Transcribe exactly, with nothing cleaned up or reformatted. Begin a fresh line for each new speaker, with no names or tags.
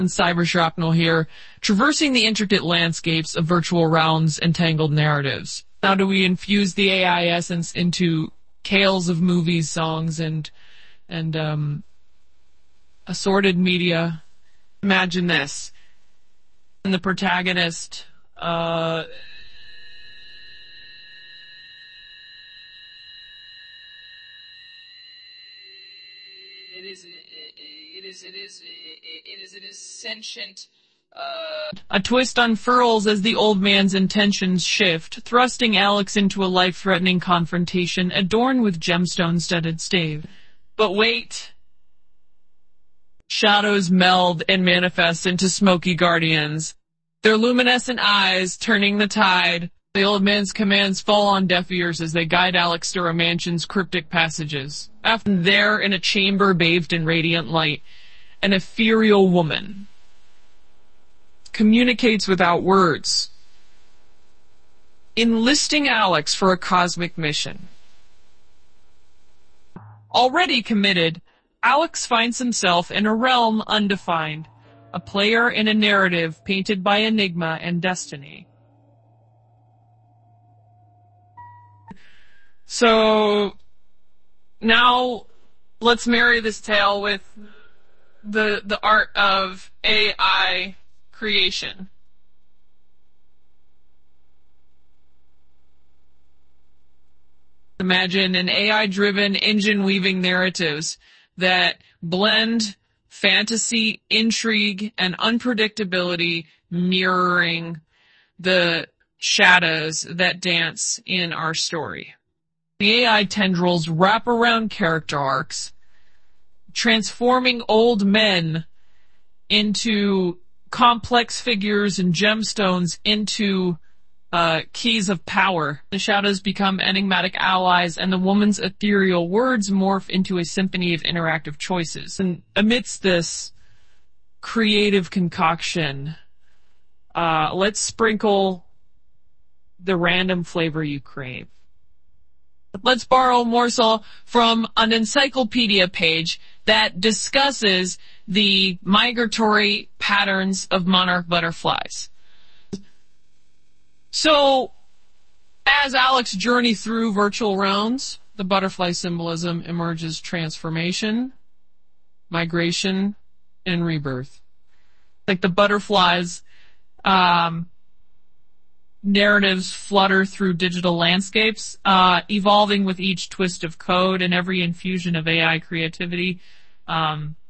And cyber shrapnel here, traversing the intricate landscapes of virtual realms and tangled narratives. How do we infuse the A I essence into tales of movies, songs, and and um, assorted media? Imagine this. And the protagonist uh, it is it is it is it is it is sentient. Uh, a twist unfurls as the old man's intentions shift, thrusting Alex into a life-threatening confrontation adorned with gemstone-studded stave. But wait. Shadows meld and manifest into smoky guardians, their luminescent eyes turning the tide. The old man's commands fall on deaf ears as they guide Alex through a mansion's cryptic passages. After there, in a chamber bathed in radiant light, an ethereal woman communicates without words, enlisting Alex for a cosmic mission. Already committed, Alex finds himself in a realm undefined, a player in a narrative painted by enigma and destiny. So, now, let's marry this tale with the, the art of A I creation. Imagine an A I-driven, engine-weaving narratives that blend fantasy, intrigue, and unpredictability, mirroring the shadows that dance in our story. The A I tendrils wrap around character arcs, transforming old men into complex figures and gemstones into uh, keys of power. The shadows become enigmatic allies, and the woman's ethereal words morph into a symphony of interactive choices. And amidst this creative concoction, uh, let's sprinkle the random flavor you crave. Let's borrow a morsel from an encyclopedia page that discusses the migratory patterns of monarch butterflies. So, as Alex journeys through virtual realms, the butterfly symbolism emerges transformation, migration, and rebirth. Like the butterflies, um, narratives flutter through digital landscapes, uh, evolving with each twist of code and every infusion of A I creativity. Um,